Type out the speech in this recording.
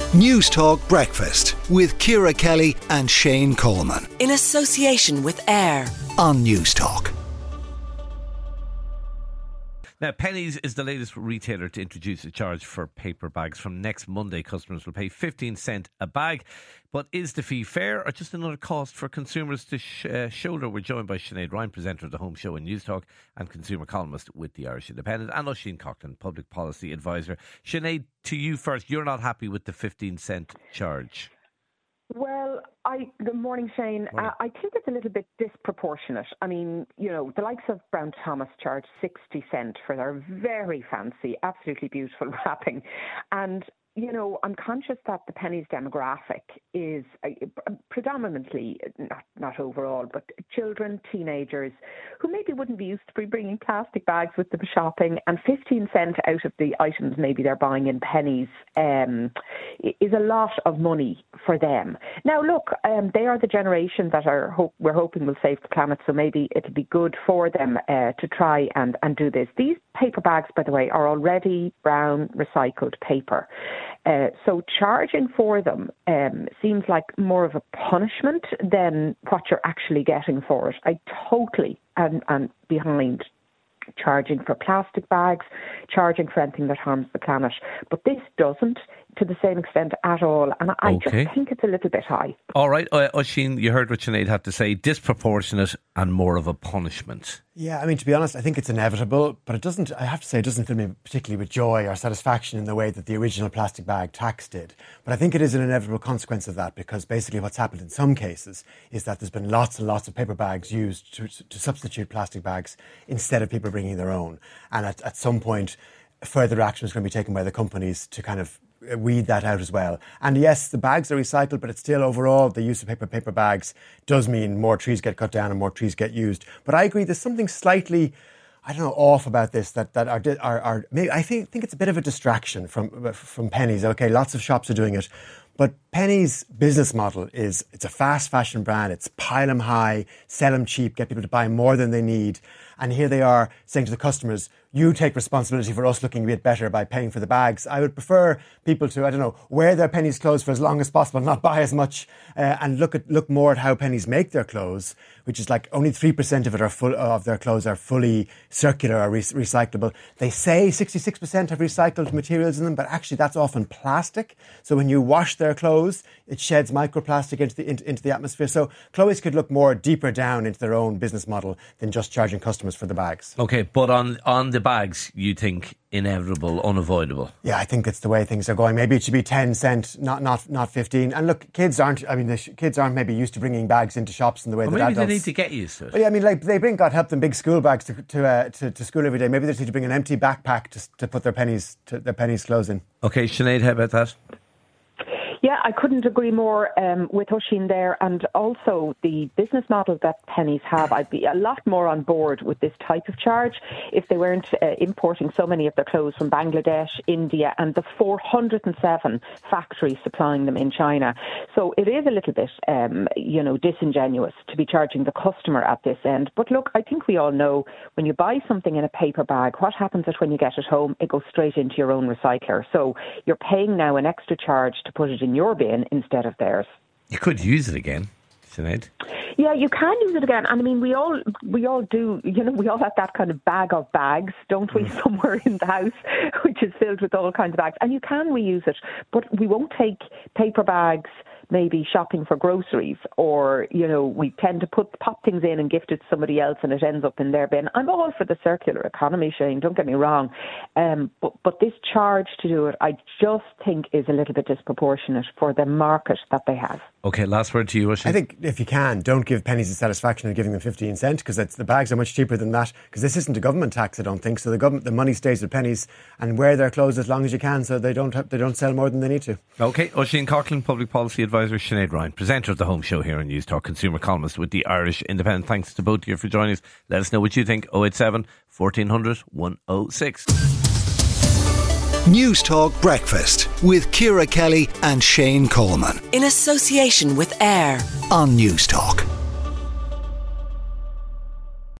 News Talk Breakfast with Ciara Kelly and Shane Coleman. In association with AIR On News Talk. Now, Penneys is the latest retailer to introduce a charge for paper bags. From next Monday, customers will pay 15 cents a bag. But is the fee fair or just another cost for consumers to shoulder? We're joined by Sinead Ryan, presenter of the Home Show in News Talk and consumer columnist with the Irish Independent, and Oisin Coughlin, public policy advisor. Sinead, to you first. You're not happy with the 15 cent charge? Well, good morning, Shane. I think it's a little bit disproportionate. I mean, you know, the likes of Brown Thomas charge 60 cents for their very fancy, absolutely beautiful wrapping. And, you know, I'm conscious that the Penneys demographic is predominantly, not overall, but children, teenagers, who maybe wouldn't be used to bringing plastic bags with them shopping, and 15 cents out of the items maybe they're buying in Penneys is a lot of money for them. Now, look, they are the generation that we're hoping will save the planet, so maybe it'll be good for them to try and do this. These paper bags, by the way, are already brown recycled paper. So charging for them seems like more of a punishment than what you're actually getting for it. I totally am behind charging for plastic bags, charging for anything that harms the planet. But this doesn't to the same extent at all. And I just think it's a little bit high. All right, Oisin, you heard what Sinead had to say. Disproportionate and more of a punishment. Yeah, I mean, to be honest, I think it's inevitable, but it doesn't fill me particularly with joy or satisfaction in the way that the original plastic bag tax did. But I think it is an inevitable consequence of that, because basically what's happened in some cases is that there's been lots and lots of paper bags used to substitute plastic bags instead of people bringing their own. And at some point, further action is going to be taken by the companies to kind of weed that out as well. And yes, the bags are recycled, but it's still overall the use of paper bags does mean more trees get cut down and more trees get used. But I agree, there's something slightly, I don't know, off about this that are maybe, I think it's a bit of a distraction from Penneys. Okay, lots of shops are doing it, but Penneys' business model is it's a fast fashion brand. It's pile them high, sell them cheap, get people to buy more than they need. And here they are saying to the customers, you take responsibility for us looking a bit better by paying for the bags. I would prefer people to, I don't know, wear their Penneys clothes for as long as possible, not buy as much, and look more at how Penneys make their clothes, which is like only 3% of their clothes are fully circular or recyclable. They say 66% have recycled materials in them, but actually that's often plastic. So when you wash their clothes, it sheds microplastic into the atmosphere. So Chloe's could look more deeper down into their own business model than just charging customers for the bags. Okay, but on the bags, you think inevitable, unavoidable? Yeah, I think it's the way things are going. Maybe it should be 10 cents, not 15. And look, kids aren't maybe used to bringing bags into shops in the way that adults. Maybe they need to get used to it. Well, yeah, I mean, like they bring, God help them, big school bags to school every day. Maybe they need to bring an empty backpack to put their Penneys clothes in. Okay, Sinead, how about that? Yeah, I couldn't agree more with Oisin there. And also the business model that Penneys have, I'd be a lot more on board with this type of charge if they weren't importing so many of their clothes from Bangladesh, India, and the 407 factories supplying them in China. So it is a little bit, disingenuous to be charging the customer at this end. But look, I think we all know when you buy something in a paper bag, what happens is when you get it home, it goes straight into your own recycler. So you're paying now an extra charge to put it in your bin instead of theirs. You could use it again, Sinead. Yeah, you can use it again. And I mean, we all do, we all have that kind of bag of bags, don't we, somewhere in the house, which is filled with all kinds of bags. And you can reuse it, but we won't take paper bags maybe shopping for groceries, or, we tend to pop things in and gift it to somebody else and it ends up in their bin. I'm all for the circular economy, Shane, don't get me wrong. But this charge to do it, I just think is a little bit disproportionate for the market that they have. Okay, last word to you, Oisin. I think if you can, don't give Penneys the satisfaction of giving them 15 cents, because the bags are much cheaper than that, because this isn't a government tax, I don't think. So the money stays with Penneys, and wear their clothes as long as you can so they don't sell more than they need to. Okay, Oisin Coughlin, public policy advisor. Sinead Ryan, presenter of the Home Show here on News Talk, consumer columnist with the Irish Independent. Thanks to both of you for joining us. Let us know what you think. 087 1400 106. News Talk Breakfast with Ciara Kelly and Shane Coleman. In association with AIR On News Talk.